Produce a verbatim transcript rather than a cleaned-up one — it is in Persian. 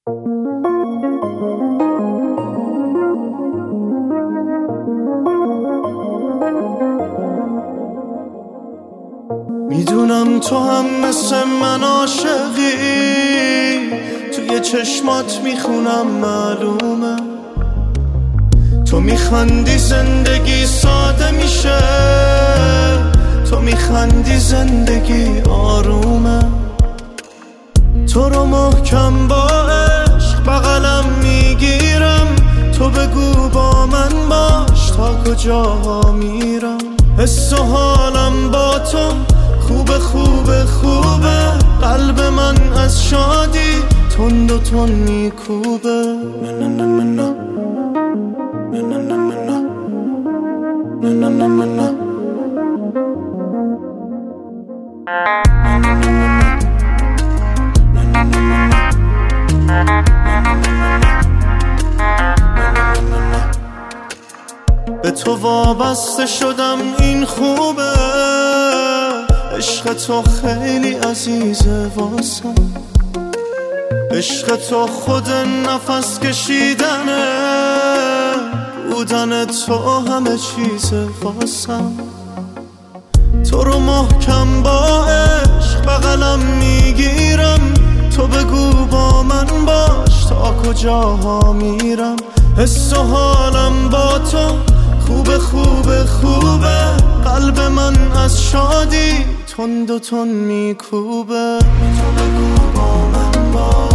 میدونم تو هم مثل من عاشقی، توی چشمات میخونم معلومه. تو میخندی زندگی ساده میشه، تو میخندی زندگی آرومه. تو رو محکم با عشق بغلم میگیرم، تو بگو با من باش تا کجاها میرم. حس و حالم با تو خوبه خوبه خوبه، قلب من از شادی تند و تند میکوبه. نه نه نه نه نه نه نه نه نه نه نه نه. به تو وابسته شدم این خوبه، عشق تو خیلی عزیزه واسم. عشق تو خود نفس کشیدنه، بودن تو همه چیزه واسم. تو رو محکم با عشق بغلم میگیرم، تو بگو با من باش تا کجاها میرم. حس و حالم با تو خوبه خوبه خوبه، قلب من از شادی تند و تند میکوبه. تو بگو با من باش